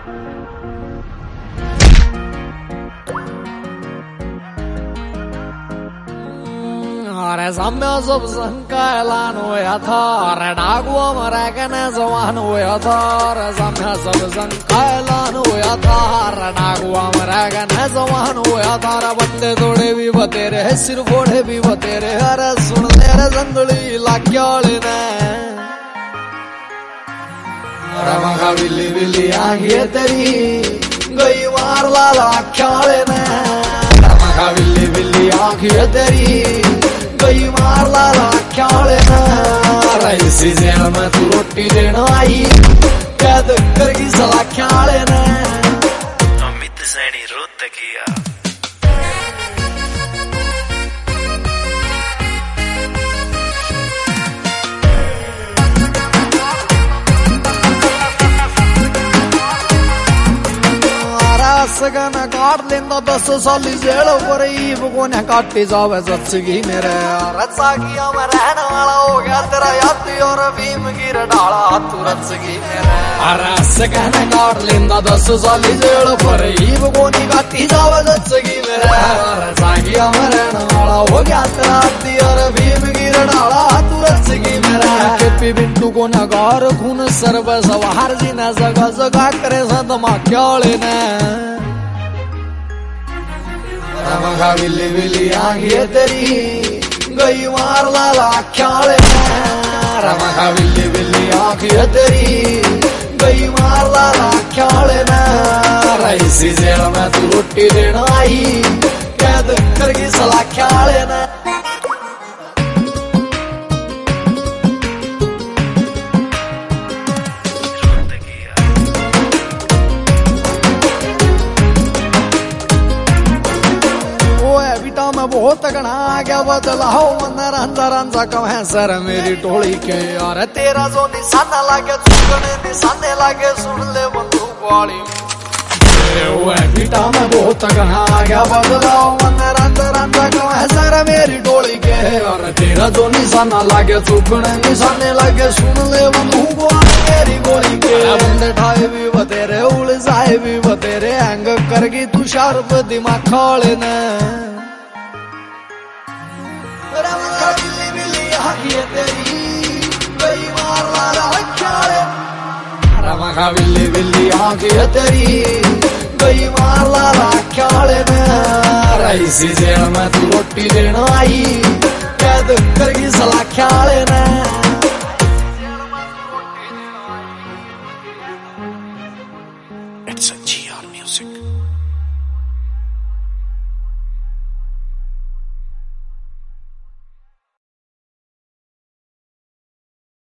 अरे साम्य सब संकलन हुआ था, अरे डाकुआ मरा के न जवान हुआ था, अरे साम्य सब संकलन हुआ था, अरे डाकुआ मरा के न जवान हुआ था, अरे बंदे थोड़े भी बतेरे सिर फोड़े भी बतेरे, अरे सुन ले रे जंगली लाक्याले ने, अरे मगा बिल्ली बिल्ली आंखें तेरी गई मार ला लाक्याले ने, अरे मगा बिल्ली बिल्ली आंखें तेरी गई मार ला लाक्याले ने, इसी जेल में तू रोटी देना आई कैद करगी सलाक्याले ने। अमित सैनी रोत किया सगन काट लेंदा 10 साली जेल पर ईब को ने काटी जावे सच्ची मेरे रचा किया मैं रहने वाला हो गया तेरा याद और भीम गिर डाला तू रचगी मेरे अरे सगन काट लेंदा 10 साली जेल पर ईब को ने काटी जावे सच्ची मेरे रचा किया मैं रहने वाला हो गया तेरा याद और भीम गिर डाला तू रचगी मेरे केपी बिट्टू को नगार खून सर्व सवार जी ने जगह जगह करे सदमा क्याले ने मगा बिल्ली बिल्ली आंखें तेरी गई मार ला लाक्याले ने, मगा बिल्ली बिल्ली आंखें तेरी गई मार ला लाक्याले ने, इसी जेल में तू रोटी देना आई कैद करगी सलाक्याले ने। मैं बहुत तगड़ा आ गया बदलाओ मन रंजा कम है सर मेरी टोली के यार तेरा जो निशाना लागे चुकने निशाने लागे सुन ले बंदूक वाली बेटा मैं बहुत तगड़ा आ गया बदलाओ मन रंजा कम है सर मेरी टोली के यार तेरा जो निशाना लागे चुकने निशाने लागे सुन ले बंदूक वाली मेरी गोली के बंदे ठाए भी बतेरे उलझाए भी बतेरे हैंग करगी तू शार्प दिमाग खाले ने बिल्ली बिल्ली आंखें तेरी गई मार ला लाक्याले मगा बिल्ली बिल्ली आंखें तेरी गई मार ला लाक्याले ने, इसी जेल में तू रोटी देना आई कैद करगी सलाक्याले ने।